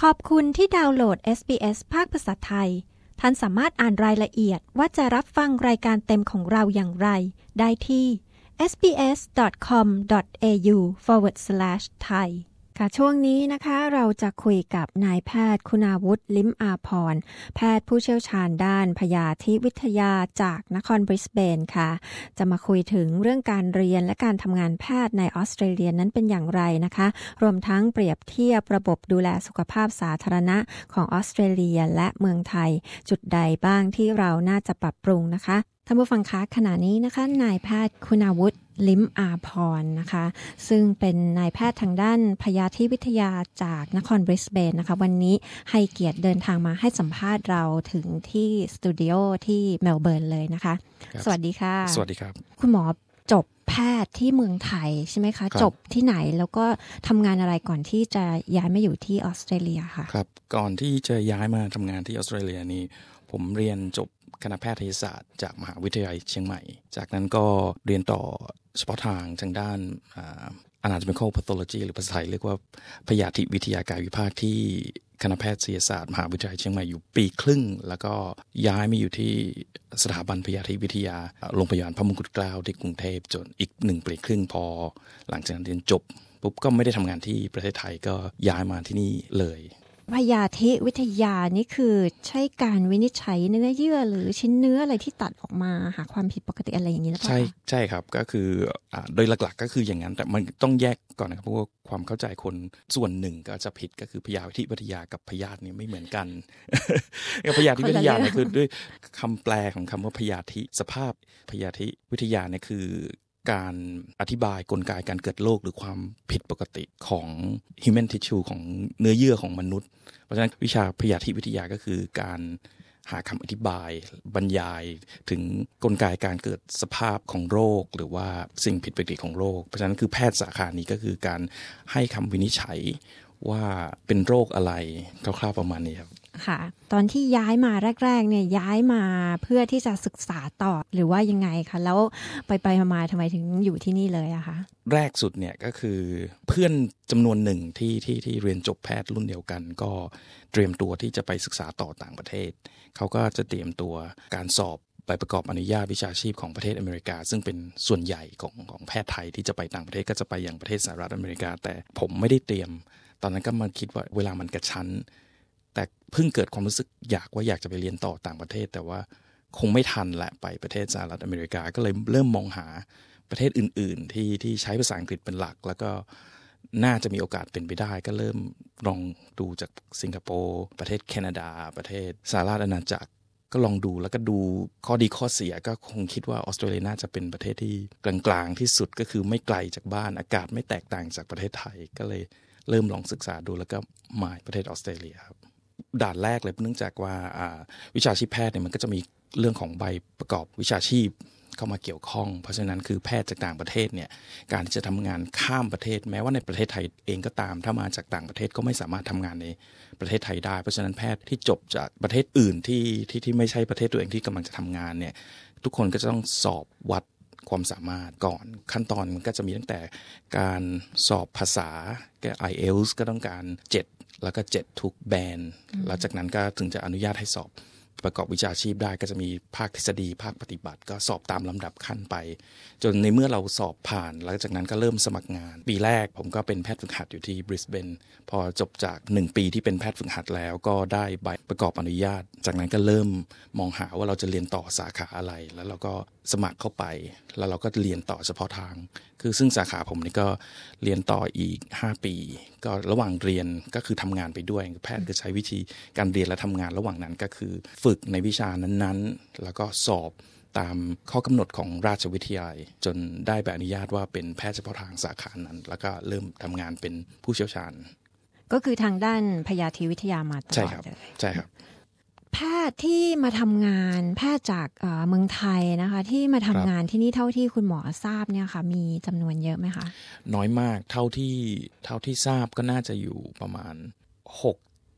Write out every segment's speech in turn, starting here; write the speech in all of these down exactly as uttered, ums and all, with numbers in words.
ขอบคุณที่ดาวน์โหลด เอส บี เอส ภาคภาษาไทยท่านสามารถอ่านรายละเอียดว่าจะรับฟังรายการเต็มของเราอย่างไรได้ที่ เอส บี เอส ดอท คอม ดอท เอ ยู สแลช ไทย ค่ะช่วงนี้นะคะเราจะคุยกับนายแพทย์คุณาวุฒิลิ้มอาภรณ์แพทย์ผู้เชี่ยวชาญด้านพยาธิวิทยาจากนครบริสเบนค่ะจะมาคุยถึงเรื่องการเรียนและการทำงานแพทย์ในออสเตรเลียนั้นเป็นอย่างไรนะคะรวมทั้งเปรียบเทียบระบบดูแลสุขภาพสาธารณะของออสเตรเลียและเมืองไทยจุดใดบ้างที่เราน่าจะปรับปรุงนะคะท่านผู้ฟังคะขณะนี้นะคะนายแพทย์คุณาวุฒิลิ้มอาภรณ์นะคะซึ่งเป็นนายแพทย์ทางด้านพยาธิวิทยาจากนครบริสเบนนะคะวันนี้ให้เกียรติเดินทางมาให้สัมภาษณ์เราถึงที่สตูดิโอที่เมลเบิร์นเลยนะคะสวัสดีค่ะสวัสดีครับคุณหมอจบแพทย์ที่เมืองไทยใช่ไหมคะจบที่ไหนแล้วก็ทำงานอะไรก่อนที่จะย้ายมาอยู่ที่ออสเตรเลียค่ะครับก่อนที่จะย้ายมาทำงานที่ออสเตรเลียนี่ผมเรียนจบคณะแพทยศาสตร์จากมหาวิทยาลัยเชียงใหม่จากนั้นก็เรียนต่อเฉพาะทางทางด้าน anatomical pathology หรือภาษาไทยเรียกว่าพยาธิวิทยากายวิภาคที่คณะแพทยศาสตร์มหาวิทยาลัยเชียงใหม่อยู่ปีครึ่งแล้วก็ย้ายมาอยู่ที่สถาบันพยาธิวิทยาโรงพยาบาลพระมงกุฎเกล้าที่กรุงเทพจนอีกหนึ่งปีครึ่งพอหลังจากนั้นเรียนจบปุ๊บก็ไม่ได้ทำงานที่ประเทศไทยก็ย้ายมาที่นี่เลยพยาธิวิทยานี่คือใช่การวินิจฉัยเนื้อเยื่อหรือชิ้นเนื้ออะไรที่ตัดออกมาหาความผิดปกติอะไรอย่างนี้หรือเปล่าใช่ใช่ครับก็คืออ่าโดยหลักๆก็คืออย่างนั้นแต่มันต้องแยกก่อนนะครับเพราะว่าความเข้าใจคนส่วนหนึ่งก็จะผิดก็คือพยาธิวิทยากับพยาธิเนี่ยไม่เหมือนกัน พยาธิวิทยาเนี่ยคือด้วยคำแปลของคำว่าพยาธิสภาพพยาธิวิทยาเนี่ยคือการอธิบายกลไกการเกิดโรคหรือความผิดปกติของ human tissue ของเนื้อเยื่อของมนุษย์เพราะฉะนั้นวิชาพยาธิวิทยาก็คือการหาคำอธิบายบรรยายถึงกลไกการเกิดสภาพของโรคหรือว่าสิ่งผิดปกติของโรคเพราะฉะนั้นคือแพทย์สาขานี้ก็คือการให้คำวินิจฉัยว่าเป็นโรคอะไรคร่าวๆประมาณนี้ครับค่ะตอนที่ย้ายมาแรกๆเนี่ยย้ายมาเพื่อที่จะศึกษาต่อหรือว่ายังไงคะแล้วไปไปมาๆทำไมถึงอยู่ที่นี่เลยอะคะแรกสุดเนี่ยก็คือเพื่อนจำนวนหนึ่งที่ที่ที่เรียนจบแพทย์รุ่นเดียวกันก็เตรียมตัวที่จะไปศึกษาต่อต่างประเทศเขาก็จะเตรียมตัวการสอบใบประกอบอนุญาตวิชาชีพของประเทศอเมริกาซึ่งเป็นส่วนใหญ่ของของแพทย์ไทยที่จะไปต่างประเทศก็จะไปอย่างประเทศสหรัฐอเมริกาแต่ผมไม่ได้เตรียมตอนนั้นก็มาคิดว่าเวลามันกระชั้นแต่เพิ่งเกิดความรู้สึกอยากว่าอยากจะไปเรียนต่อต่างประเทศแต่ว่าคงไม่ทันแหละไปประเทศสหรัฐอเมริกาก็เลยเริ่มมองหาประเทศอื่นๆที่ที่ใช้ภาษาอังกฤษเป็นหลักแล้วก็น่าจะมีโอกาสเป็นไปได้ก็เริ่มลองดูจากสิงคโปร์ประเทศแคนาดาประเทศสหราชอาณาจักรก็ลองดูแล้วก็ดูข้อดีข้อเสียก็คงคิดว่าออสเตรเลียน่าจะเป็นประเทศที่กลางๆที่สุดก็คือไม่ไกลจากบ้านอากาศไม่แตกต่างจากประเทศไทยก็เลยเริ่มลองศึกษาดูแล้วก็มาประเทศออสเตรเลียครับด่านแรกเลยเนื่องจากว่าวิชาชีพแพทย์เนี่ยมันก็จะมีเรื่องของใบประกอบวิชาชีพเข้ามาเกี่ยวข้องเพราะฉะนั้นคือแพทย์จากต่างประเทศเนี่ยการที่จะทำงานข้ามประเทศแม้ว่าในประเทศไทยเองก็ตามถ้ามาจากต่างประเทศก็ไม่สามารถทำงานในประเทศไทยได้เพราะฉะนั้นแพทย์ที่จบจากประเทศอื่นที่ที่ที่ไม่ใช่ประเทศตัวเองที่กำลังจะทำงานเนี่ยทุกคนก็จะต้องสอบวัดความสามารถก่อนขั้นตอนมันก็จะมีตั้งแต่การสอบภาษา ไอ เอล ที เอส ก็ต้องการเจ็ดแล้วก็เจ็ดทุกแบนแล้วจากนั้นก็ถึงจะอนุญาตให้สอบประกอบวิชาชีพได้ก็จะมีภาคทฤษฎีภาคปฏิบัติก็สอบตามลำดับขั้นไปจนในเมื่อเราสอบผ่านหลังจากนั้นก็เริ่มสมัครงานปีแรกผมก็เป็นแพทย์ฝึกหัดอยู่ที่บริสเบนพอจบจากหนึ่งปีที่เป็นแพทย์ฝึกหัดแล้วก็ได้ใบประกอบอนุญาตจากนั้นก็เริ่มมองหาว่าเราจะเรียนต่อสาขาอะไรแล้วเราก็สมัครเข้าไปแล้วเราก็เรียนต่อเฉพาะทางคือซึ่งสาขาผมนี่ก็เรียนต่ออีกห้าปีก็ระหว่างเรียนก็คือทำงานไปด้วยแพทย์ก็ใช้วิธีการเรียนและทำงานระหว่างนั้นก็คือฝึกในวิชานั้นๆแล้วก็สอบตามข้อกำหนดของราชวิทยาลัยจนได้ใบอนุญาตว่าเป็นแพทย์เฉพาะทางสาขานั้นแล้วก็เริ่มทำงานเป็นผู้เชี่ยวชาญก็คือทางด้านพยาธิวิทยามาตลอดเลยใช่ครับแพทย์ที่มาทำงานแพทย์จากเมืองไทยนะคะที่มาทำงานที่นี่เท่าที่คุณหมอทราบเนี่ยค่ะมีจำนวนเยอะไหมคะน้อยมากเท่าที่เท่าที่ทราบก็น่าจะอยู่ประมาณหก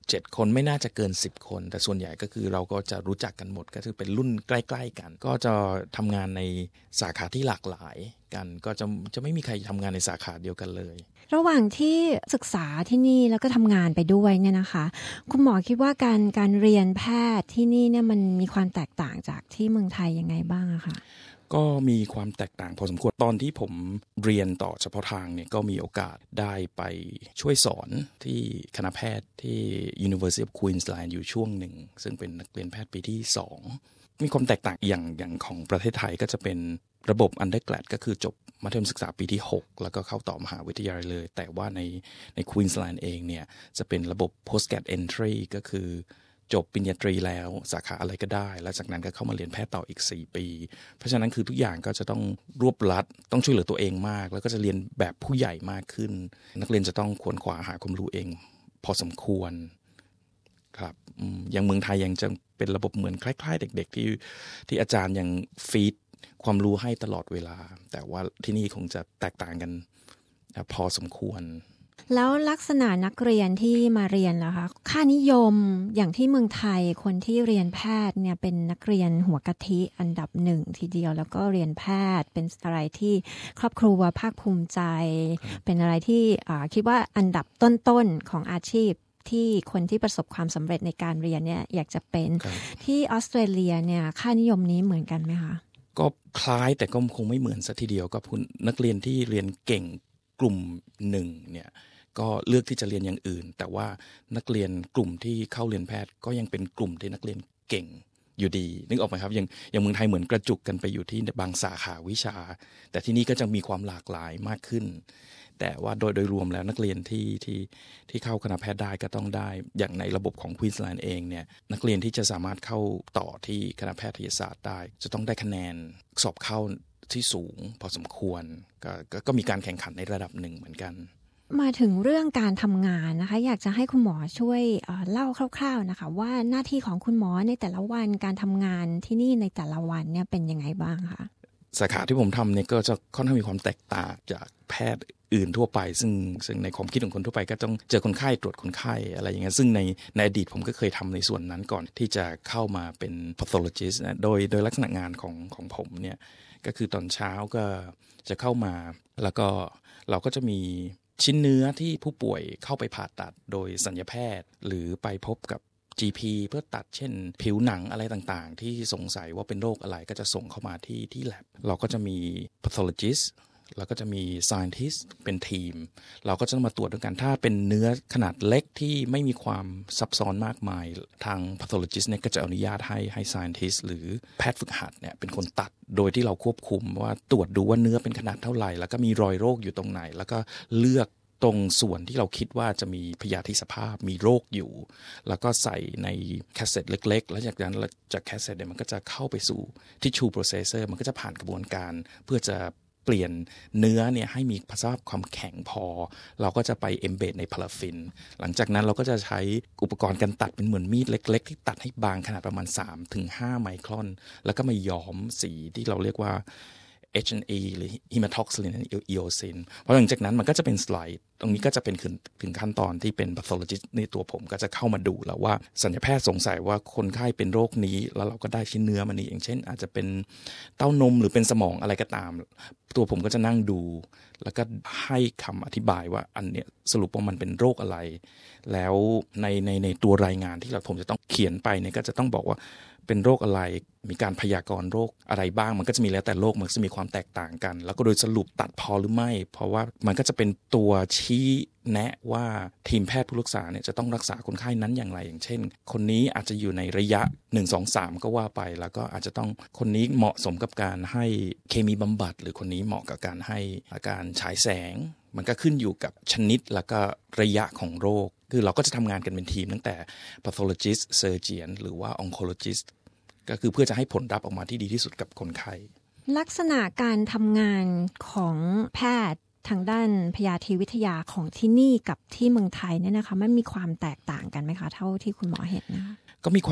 เจ็ดคนไม่น่าจะเกินสิบคนแต่ส่วนใหญ่ก็คือเราก็จะรู้จักกันหมดก็คือเป็นรุ่นใกล้ๆกันก็จะทำงานในสาขาที่หลากหลายกันก็จะจะไม่มีใครทำงานในสาขาเดียวกันเลยระหว่างที่ศึกษาที่นี่แล้วก็ทำงานไปด้วยเนี่ยนะคะคุณหมอคิดว่าการการเรียนแพทย์ที่นี่เนี่ยมันมีความแตกต่างจากที่เมืองไทยยังไงบ้างอะคะก็มีความแตกต่างพอสมควรตอนที่ผมเรียนต่อเฉพาะทางเนี่ยก็มีโอกาสได้ไปช่วยสอนที่คณะแพทย์ที่ University of Queensland อยู่ช่วงหนึ่งซึ่งเป็นนักเรียนแพทย์ปีที่สองมีความแตกต่างอย่างอย่างของประเทศไทยก็จะเป็นระบบ undergrad ก็คือจบมัธยมศึกษาปีที่หกแล้วก็เข้าต่อมหาวิทยาลัยเลยแต่ว่าในใน Queensland เองเนี่ยจะเป็นระบบ postgrad entry ก็คือจบปริญญาตรีแล้วสาขาอะไรก็ได้แล้วจากนั้นก็เข้ามาเรียนแพทย์ต่ออีกสี่ปีเพราะฉะนั้นคือทุกอย่างก็จะต้องรวบรัดต้องช่วยเหลือตัวเองมากแล้วก็จะเรียนแบบผู้ใหญ่มากขึ้นนักเรียนจะต้องค้นคว้าหาความรู้เองพอสมควรครับอย่างเมืองไทยยังจะเป็นระบบเหมือนคล้ายๆเด็กๆที่ที่อาจารย์ยังฟีดความรู้ให้ตลอดเวลาแต่ว่าที่นี่คงจะแตกต่างกันพอสมควรแล้วลักษณะนักเรียนที่มาเรียนล่ะคะค่านิยมอย่างที่เมืองไทยคนที่เรียนแพทย์เนี่ยเป็นนักเรียนหัวกะทิอันดับหนึ่งทีเดียวแล้วก็เรียนแพทย์เป็นอะไรที่ครอบครัวภาคภูมิใจเป็นอะไรที่คิดว่าอันดับต้นๆของอาชีพที่คนที่ประสบความสำเร็จในการเรียนเนี่ยอยากจะเป็นที่ออสเตรเลียเนี่ยค่านิยมนี้เหมือนกันไหมคะก็คล้ายแต่ก็คงไม่เหมือนซะทีเดียวก็นักเรียนที่เรียนเก่งกลุ่มหนึ่งเนี่ยก็เลือกที่จะเรียนอย่างอื่นแต่ว่านักเรียนกลุ่มที่เข้าเรียนแพทย์ก็ยังเป็นกลุ่มที่นักเรียนเก่งอยู่ดีนึกออกไหมครับอย่างอย่างเมืองไทยเหมือนกระจุกกันไปอยู่ที่บางสาขาวิชาแต่ที่นี่ก็จะมีความหลากหลายมากขึ้นแต่ว่าโดยโดยรวมแล้วนักเรียนที่ที่ที่เข้าคณะแพทย์ได้ก็ต้องได้อย่างในระบบของ Queensland เองเนี่ยนักเรียนที่จะสามารถเข้าต่อที่คณะแพทยศาสตร์ได้จะต้องได้คะแนนสอบเข้าที่สูงพอสมควรก็ก็มีการแข่งขันในระดับหนึ่งเหมือนกันมาถึงเรื่องการทำงานนะคะอยากจะให้คุณหมอช่วยเอ่อเล่าคร่าวๆนะคะว่าหน้าที่ของคุณหมอในแต่ละวันการทำงานที่นี่ในแต่ละวันเนี่ยเป็นยังไงบ้างคะสาขาที่ผมทำเนี่ยก็จะค่อนข้างมีความแตกต่างจากแพทย์อื่นทั่วไปซึ่งซึ่งในความคิดของคนทั่วไปก็ต้องเจอคนไข้ตรวจคนไข้อะไรอย่างเงี้ยซึ่งในในอดีตผมก็เคยทำในส่วนนั้นก่อนที่จะเข้ามาเป็น pathologist นะโดยโดยลักษณะงานของของผมเนี่ยก็คือตอนเช้าก็จะเข้ามาแล้วก็เราก็จะมีชิ้นเนื้อที่ผู้ป่วยเข้าไปผ่าตัดโดยศัลยแพทย์หรือไปพบกับ จี พี เพื่อตัดเช่นผิวหนังอะไรต่างๆที่สงสัยว่าเป็นโรคอะไรก็จะส่งเข้ามาที่ที่ lab เราก็จะมี pathologist แล้วก็จะมี scientist เป็นทีมเราก็จะมาตรวจด้วยกันถ้าเป็นเนื้อขนาดเล็กที่ไม่มีความซับซ้อนมากมายทาง pathologist เนี่ยก็จะอนุญาตให้ให้ scientist หรือแพทย์ฝึกหัดเนี่ยเป็นคนตัดโดยที่เราควบคุมว่าตรวจดูว่าเนื้อเป็นขนาดเท่าไหร่แล้วก็มีรอยโรคอยู่ตรงไหนแล้วก็เลือกตรงส่วนที่เราคิดว่าจะมีพยาธิสภาพมีโรคอยู่แล้วก็ใส่ในแคสเซ็ตเล็กๆแล้วจากนั้นจากแคสเซ็ตเนี่ยมันก็จะเข้าไปสู่ tissue processor มันก็จะผ่านกระบวนการเพื่อจะเปลี่ยนเนื้อเนี่ยให้มีสภาพความแข็งพอเราก็จะไป embed ในพาราฟินหลังจากนั้นเราก็จะใช้อุปกรณ์การตัดเป็นเหมือนมีดเล็กๆที่ตัดให้บางขนาดประมาณ สามถึงห้า ไมครอนแล้วก็มาย้อมสีที่เราเรียกว่าเอช เอ็น อี หรือ Hematoxylin Eosin เพราะหลังจากนั้นมันก็จะเป็นสไลด์ตรงนี้ก็จะเป็นถึงขั้นตอนที่เป็น pathologist ในตัวผมก็จะเข้ามาดูแล้วว่าศัลยแพทย์สงสัยว่าคนไข้เป็นโรคนี้แล้วเราก็ได้ชิ้นเนื้อมานี้อย่างเช่นอาจจะเป็นเต้านมหรือเป็นสมองอะไรก็ตามตัวผมก็จะนั่งดูแล้วก็ให้คำอธิบายว่าอันเนี้ยสรุปว่ามันเป็นโรคอะไรแล้วในในในตัวรายงานที่เราผมจะต้องเขียนไปเนี่ยก็จะต้องบอกว่าเป็นโรคอะไรมีการพยากรณ์โรคอะไรบ้างมันก็จะมีแล้วแต่โรคมันจะมีความแตกต่างกันแล้วก็โดยสรุปตัดพอหรือไม่เพราะว่ามันก็จะเป็นตัวชี้แนะว่าทีมแพทย์ผู้รักษาเนี่ยจะต้องรักษาคนไข้นั้นอย่างไรอย่างเช่นคนนี้อาจจะอยู่ในระยะหนึ่ง สอง สามก็ว่าไปแล้วก็อาจจะต้องคนนี้เหมาะสมกับการให้เคมีบำบัดหรือคนนี้เหมาะกับการให้อาการฉายแสงมันก็ขึ้นอยู่กับชนิดแล้วก็ระยะของโรคคือเราก็จะทำงานกันเป็นทีมตั้งแต่ pathologist surgeon หรือว่า oncologistก็คือเพื่อจะให้ผลลัพธ์ออกมาที่ดีที่สุดกับคนไข้ลักษณะการทำงานของแพทย์ทางด้านพยาธิวิทยาของที่นี่กับที่เมืองไทยเนี่ยนะคะมันมีความแตกต่างกันไหมคะเท่าที่คุณหมอเห็นนะคะก็มีความ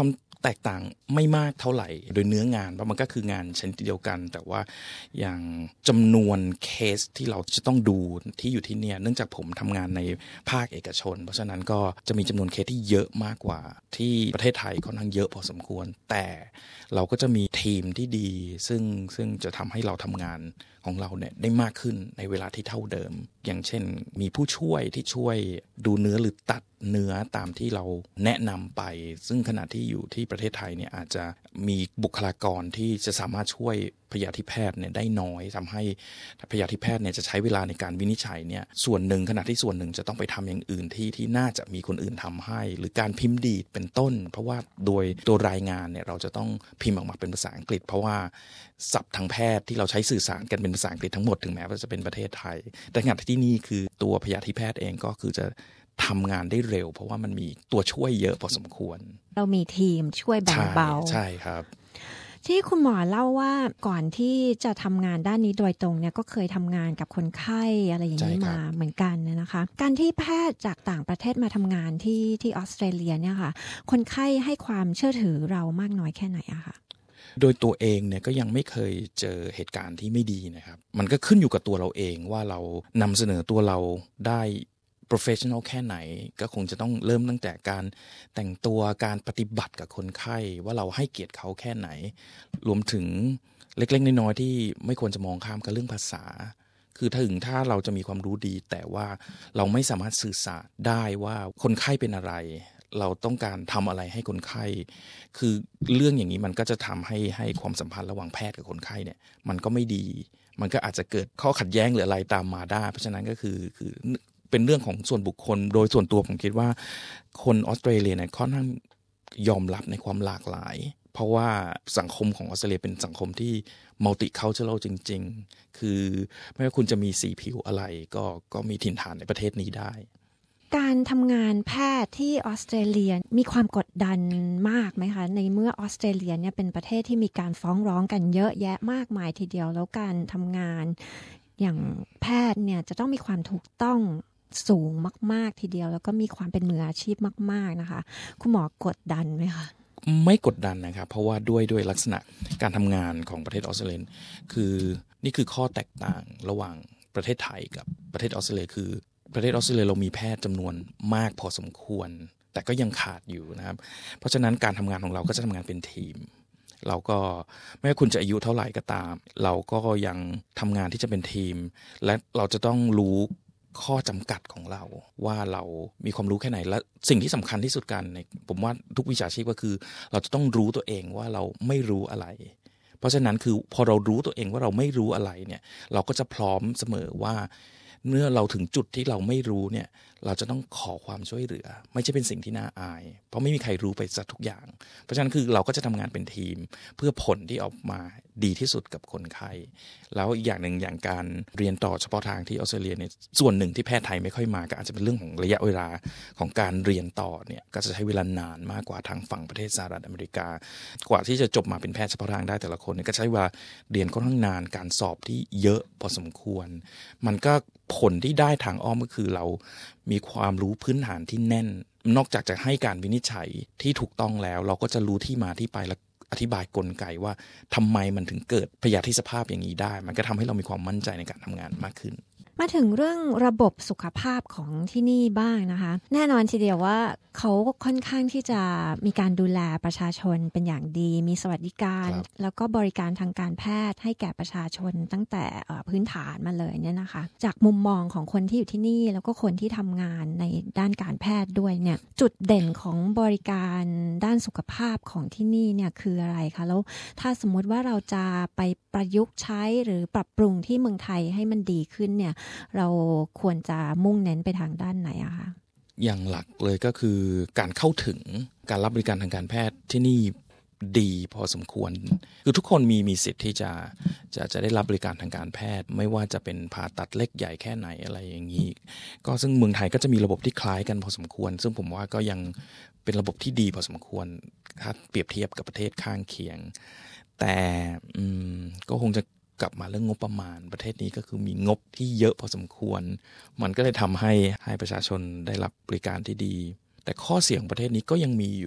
แตกต่างไม่มากเท่าไหร่โดยเนื้องานเพราะมันก็คืองานชนิดเดียวกันแต่ว่าอย่างจำนวนเคสที่เราจะต้องดูที่อยู่ที่เนี่ยเนื่องจากผมทำงานในภาคเอกชนเพราะฉะนั้นก็จะมีจำนวนเคสที่เยอะมากกว่าที่ประเทศไทยค่อนข้างเยอะพอสมควรแต่เราก็จะมีทีมที่ดีซึ่งซึ่งจะทำให้เราทำงานของเราเนี่ยได้มากขึ้นในเวลาที่เท่าเดิมอย่างเช่นมีผู้ช่วยที่ช่วยดูเนื้อหรือตัดเนื้อตามที่เราแนะนำไปซึ่งขณะที่อยู่ที่ประเทศไทยเนี่ยอาจจะมีบุคลากรที่จะสามารถช่วยพยาธิแพทย์เนี่ยได้น้อยทำให้พยาธิแพทย์เนี่ยจะใช้เวลาในการวินิจฉัยเนี่ยส่วนหนึ่งขณะที่ส่วนหนึ่งจะต้องไปทำอย่างอื่นที่ที่น่าจะมีคนอื่นทำให้หรือการพิมพ์ดีดเป็นต้นเพราะว่าโดยตัวรายงานเนี่ยเราจะต้องพิมพ์ออกมาเป็นภาษาอังกฤษเพราะว่าศัพท์ทางแพทย์ที่เราใช้สื่อสารกันเป็นภาษาอังกฤษทั้งหมดถึงแม้ว่าจะเป็นประเทศไทยแต่ขณะที่นี่คือตัวพยาธิแพทย์เองก็คือจะทำงานได้เร็วเพราะว่ามันมีตัวช่วยเยอะพอสมควรเรามีทีมช่วยแบ่งเบาใช่ครับที่คุณหมอเล่าว่าก่อนที่จะทำงานด้านนี้โดยตรงเนี่ยก็เคยทำงานกับคนไข้อะไรอย่างนี้มาเหมือนกันนะคะการที่แพทย์จากต่างประเทศมาทำงานที่ที่ออสเตรเลียเนี่ยค่ะคนไข้ให้ความเชื่อถือเรามากน้อยแค่ไหนอะคะโดยตัวเองเนี่ยก็ยังไม่เคยเจอเหตุการณ์ที่ไม่ดีนะครับมันก็ขึ้นอยู่กับตัวเราเองว่าเรานำเสนอตัวเราได้professional แค่ไหนก็คงจะต้องเริ่มตั้งแต่การแต่งตัวการปฏิบัติกับคนไข้ว่าเราให้เกียรติเขาแค่ไหนรวมถึงเล็กๆน้อยๆที่ไม่ควรจะมองข้ามกับเรื่องภาษาคือถึงถ้าเราจะมีความรู้ดีแต่ว่าเราไม่สามารถสื่อสารได้ว่าคนไข้เป็นอะไรเราต้องการทำอะไรให้คนไข้คือเรื่องอย่างนี้มันก็จะทำให้ให้ความสัมพันธ์ระหว่างแพทย์กับคนไข้เนี่ยมันก็ไม่ดีมันก็อาจจะเกิดข้อขัดแย้งหรืออะไรตามมาได้เพราะฉะนั้นก็คือคือเป็นเรื่องของส่วนบุคคลโดยส่วนตัวผมคิดว่าคนออสเตรเลียเนี่ยค่อนข้างยอมรับในความหลากหลายเพราะว่าสังคมของออสเตรเลียเป็นสังคมที่ multicultural จริงๆคือไม่ว่าคุณจะมีสีผิวอะไรก็ก็มีถิ่นฐานในประเทศนี้ได้การทำงานแพทย์ที่ออสเตรเลียมีความกดดันมากไหมคะในเมื่อออสเตรเลียเนี่ยเป็นประเทศที่มีการฟ้องร้องกันเยอะแยะมากมายทีเดียวแล้วการทำงานอย่างแพทย์เนี่ยจะต้องมีความถูกต้องสูงมากๆทีเดียวแล้วก็มีความเป็นมืออาชีพมากๆนะคะคุณหมอกดดันไหมคะไม่กดดันนะครับเพราะว่าด้วยด้วยลักษณะการทำงานของประเทศออสเตรเลียคือนี่คือข้อแตกต่างระหว่างประเทศไทยกับประเทศออสเตรเลียคือประเทศออสเตรเลียเรามีแพทย์จำนวนมากพอสมควรแต่ก็ยังขาดอยู่นะครับเพราะฉะนั้นการทำงานของเราก็จะทำงานเป็นทีมเราก็ไม่ว่าคุณจะอายุเท่าไหร่ก็ตามเราก็ยังทำงานที่จะเป็นทีมและเราจะต้องรู้ข้อจำกัดของเราว่าเรามีความรู้แค่ไหนและสิ่งที่สำคัญที่สุดกันในผมว่าทุกวิชาชีพก็คือเราจะต้องรู้ตัวเองว่าเราไม่รู้อะไรเพราะฉะนั้นคือพอเรารู้ตัวเองว่าเราไม่รู้อะไรเนี่ยเราก็จะพร้อมเสมอว่าเมื่อเราถึงจุดที่เราไม่รู้เนี่ยเราจะต้องขอความช่วยเหลือไม่ใช่เป็นสิ่งที่น่าอายเพราะไม่มีใครรู้ไปซะทุกอย่างเพราะฉะนั้นคือเราก็จะทำงานเป็นทีมเพื่อผลที่ออกมาดีที่สุดกับคนไข้แล้วอีกอย่างหนึ่งอย่างการเรียนต่อเฉพาะทางที่ออสเตรเลียเนี่ยส่วนหนึ่งที่แพทย์ไทยไม่ค่อยมาก็อาจจะเป็นเรื่องของระยะเวลาของการเรียนต่อเนี่ยก็จะใช้เวลานานมากกว่าทางฝั่งประเทศสหรัฐอเมริกากว่าที่จะจบมาเป็นแพทย์เฉพาะทางได้แต่ละคนเนี่ยก็ใช้เวลาเรียนค่อนข้างนานการสอบที่เยอะพอสมควรมันก็ผลที่ได้ทางอ้อมก็คือเรามีความรู้พื้นฐานที่แน่นนอกจากจะให้การวินิจฉัยที่ถูกต้องแล้วเราก็จะรู้ที่มาที่ไปและอธิบายกลไกว่าทำไมมันถึงเกิดพยาธิสภาพอย่างนี้ได้มันก็ทำให้เรามีความมั่นใจในการทำงานมากขึ้นมาถึงเรื่องระบบสุขภาพของที่นี่บ้างนะคะแน่นอนทีเดียวว่าเขาค่อนข้างที่จะมีการดูแลประชาชนเป็นอย่างดีมีสวัสดิการแล้วก็บริการทางการแพทย์ให้แก่ประชาชนตั้งแต่พื้นฐานมาเลยเนี่ยนะคะจากมุมมองของคนที่อยู่ที่นี่แล้วก็คนที่ทำงานในด้านการแพทย์ด้วยเนี่ยจุดเด่นของบริการด้านสุขภาพของที่นี่เนี่ยคืออะไรคะแล้วถ้าสมมติว่าเราจะไปประยุกต์ใช้หรือปรับปรุงที่เมืองไทยให้มันดีขึ้นเนี่ยเราควรจะมุ่งเน้นไปทางด้านไหนอะคะอย่างหลักเลยก็คือการเข้าถึงการรับบริการทางการแพทย์ที่นี่ดีพอสมควรคือทุกคนมีมีสิทธิ์ที่จะจะจะได้รับบริการทางการแพทย์ไม่ว่าจะเป็นผ่าตัดเล็กใหญ่แค่ไหนอะไรอย่างนี้ก็ซึ่งเมืองไทยก็จะมีระบบที่คล้ายกันพอสมควรซึ่งผมว่าก็ยังเป็นระบบที่ดีพอสมควรถ้าเปรียบเทียบกับประเทศข้างเคียงแต่ก็คงจะกลับมาเรื่องงบประมาณประเทศนี้ก็คือมีงบที่เยอะพอสมควรมันก็เลยทำให้ให้ประชาชนได้รับบริการที่ดีแต่ข้อเสียของประเทศนี้ก็ยังมีอยู่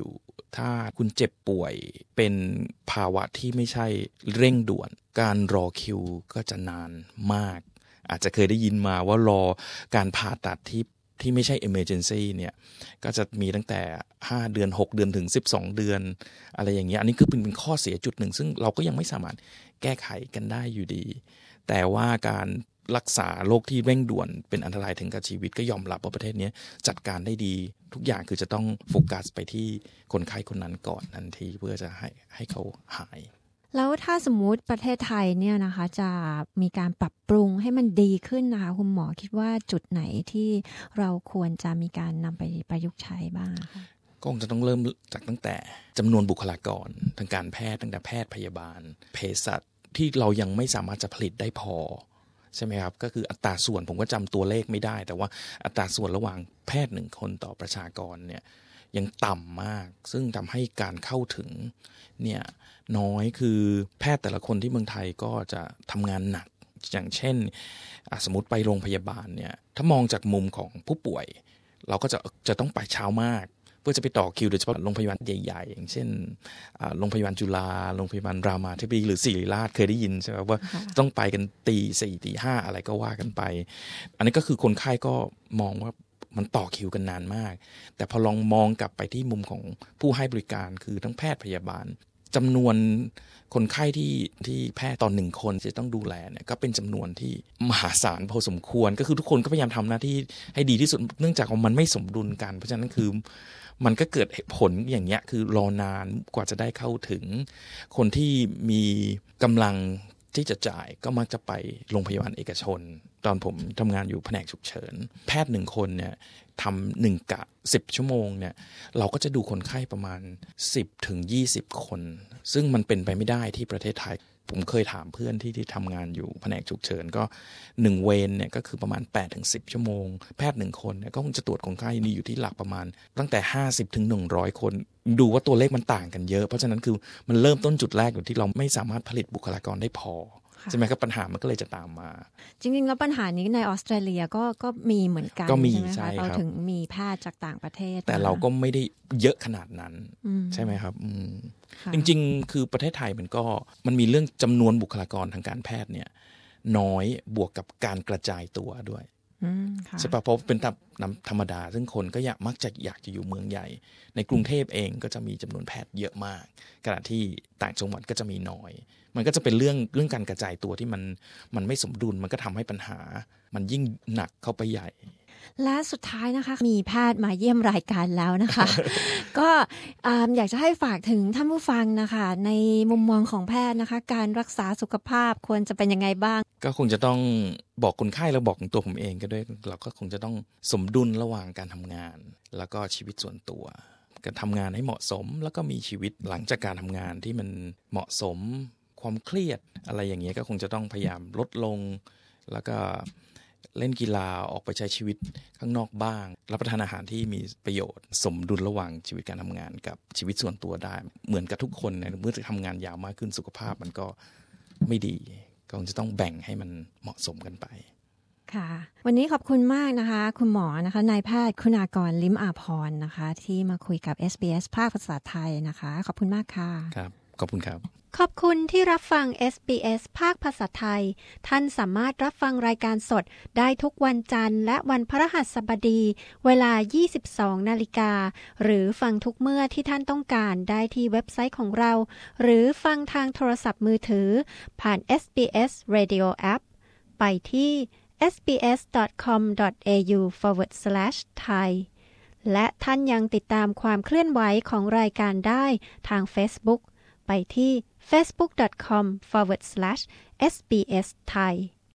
ถ้าคุณเจ็บป่วยเป็นภาวะที่ไม่ใช่เร่งด่วนการรอคิวก็จะนานมากอาจจะเคยได้ยินมาว่ารอการผ่าตัดที่ที่ไม่ใช่ emergency เนี่ยก็จะมีตั้งแต่ห้าเดือนหกเดือนถึงสิบสองเดือนอะไรอย่างเงี้ยอันนี้คือเป็นข้อเสียจุดหนึ่งซึ่งเราก็ยังไม่สามารถแก้ไขกันได้อยู่ดีแต่ว่าการรักษาโรคที่เร่งด่วนเป็นอันตรายถึงกับชีวิตก็ยอมรับว่าประเทศนี้จัดการได้ดีทุกอย่างคือจะต้องโฟกัสไปที่คนไข้คนนั้นก่อนทันทีเพื่อจะให้ให้เขาหายแล้วถ้าสมมุติประเทศไทยเนี่ยนะคะจะมีการปรับปรุงให้มันดีขึ้นนะคะคุณหมอคิดว่าจุดไหนที่เราควรจะมีการนำไปประยุกต์ใช้บ้างคะก็คงจะต้องเริ่มจากตั้งแต่จำนวนบุคลากรทางการแพทย์ตั้งแต่แพทย์พยาบาลเภสัชที่เรายังไม่สามารถจะผลิตได้พอใช่ไหมครับก็คืออัตราส่วนผมก็จำตัวเลขไม่ได้แต่ว่าอัตราส่วนระหว่างแพทย์หนึ่งคนต่อประชากรเนี่ยยังต่ำมากซึ่งทำให้การเข้าถึงเนี่ยน้อยคือแพทย์แต่ละคนที่เมืองไทยก็จะทำงานหนักอย่างเช่นสมมติไปโรงพยาบาลเนี่ยถ้ามองจากมุมของผู้ป่วยเราก็จะจะต้องไปเช้ามากเพื่อจะไปต่อคิวโดยเฉพาะโรงพยาบาลใหญ่ๆอย่างเช่นโรงพยาบาลจุฬาโรงพยาบาลรามาธิบดีหรือศิริราชเคยได้ยินใช่ไหมว่าต้องไปกันตีสี่ตีห้าอะไรก็ว่ากันไปอันนี้ก็คือคนไข้ก็มองว่ามันต่อคิวกันนานมากแต่พอลองมองกลับไปที่มุมของผู้ให้บริการคือทั้งแพทย์พยาบาลจำนวนคนไข้ที่ที่แพทย์ตอนหนึ่งคนจะต้องดูแลเนี่ยก็เป็นจำนวนที่มหาศาลพอสมควรก็คือทุกคนก็พยายามทำหน้าที่ให้ดีที่สุดเนื่องจากว่ามันไม่สมดุลกันเพราะฉะนั้นคือมันก็เกิดผลอย่างเงี้ยคือรอนานกว่าจะได้เข้าถึงคนที่มีกำลังที่จะจ่ายก็มักจะไปโรงพยาบาลเอกชนตอนผมทำงานอยู่แผนกฉุกเฉินแพทย์หนึ่งคนเนี่ยทำหนึ่งกะสิบชั่วโมงเนี่ยเราก็จะดูคนไข้ประมาณสิบถึงยี่สิบคนซึ่งมันเป็นไปไม่ได้ที่ประเทศไทยผมเคยถามเพื่อนที่ที่ทำงานอยู่แผนกฉุกเฉินก็หนึ่งเวรเนี่ยก็คือประมาณแปดถึงสิบชั่วโมงแพทย์หนึ่งคนเนี่ยก็คงจะตรวจคนไข้นี่อยู่ที่หลักประมาณตั้งแต่ห้าสิบถึงหนึ่งร้อยคนดูว่าตัวเลขมันต่างกันเยอะเพราะฉะนั้นคือมันเริ่มต้นจุดแรกอยู่ที่เราไม่สามารถผลิตบุคลากรได้พอใช่ไหมครับปัญหามันก็เลยจะตามมาจริงๆแล้วปัญหานี้ในออสเตรเลียก็ก็มีเหมือนกันก็มีใช่ไหมคะเราถึงมีแพทย์จากต่างประเทศแต่เราก็ไม่ได้เยอะขนาดนั้นใช่ไหมครับจริงๆคือประเทศไทยมันก็มันมีเรื่องจำนวนบุคลากรทางการแพทย์เนี่ยน้อยบวกกับการกระจายตัวด้วยใช่ปะเพราะเป็นธรรมดาซึ่งคนก็อยากมักจะอยากจะอยู่เมืองใหญ่ในกรุงเทพเองก็จะมีจำนวนแพทย์เยอะมากขณะที่ต่างจังหวัดก็จะมีน้อยมันก็จะเป็นเรื่องเรื่องการกระจายตัวที่มันมันไม่สมดุลมันก็ทำให้ปัญหามันยิ่งหนักเข้าไปใหญ่และสุดท้ายนะคะมีแพทย์มาเยี่ยมรายการแล้วนะคะ ก็อยากจะให้ฝากถึงท่านผู้ฟังนะคะในมุมมองของแพทย์นะคะการรักษาสุขภาพควรจะเป็นยังไงบ้างก็คงจะต้องบอกคนไข้แล้วบอกตัวผมเองก็ด้วยเราก็คงจะต้องสมดุลระหว่างการทำงานแล้วก็ชีวิตส่วนตัวการทำงานให้เหมาะสมแล้วก็มีชีวิตหลังจากการทำงานที่มันเหมาะสมความเครียดอะไรอย่างเงี้ยก็คงจะต้องพยายามลดลงแล้วก็เล่นกีฬาออกไปใช้ชีวิตข้างนอกบ้างรับประทานอาหารที่มีประโยชน์สมดุลระหว่างชีวิตการทำงานกับชีวิตส่วนตัวได้เหมือนกับทุกคนเนี่ยเมื่อทำงานยาวมากขึ้นสุขภาพมันก็ไม่ดีก็คงจะต้องแบ่งให้มันเหมาะสมกันไปค่ะวันนี้ขอบคุณมากนะคะคุณหมอนะคะนายแพทย์คุณากรลิ้มอาภรณ์นะคะที่มาคุยกับ เอส บี เอส ภาคภาษาไทยนะคะขอบคุณมากค่ะครับขอบคุณครับขอบคุณที่รับฟัง เอส บี เอส ภาคภาษาไทยท่านสามารถรับฟังรายการสดได้ทุกวันจันทร์และวันพฤหัสบดีเวลา ยี่สิบสองนาฬิกาหรือฟังทุกเมื่อที่ท่านต้องการได้ที่เว็บไซต์ของเราหรือฟังทางโทรศัพท์มือถือผ่าน เอส บี เอส Radio App ไปที่ เอส บี เอส ดอท คอม ดอท เอ ยู สแลช สแลช ไทย และท่านยังติดตามความเคลื่อนไหวของรายการได้ทาง Facebook ไปที่ เฟซบุ๊ก ดอท คอม สแลช เอส บี เอส ไทย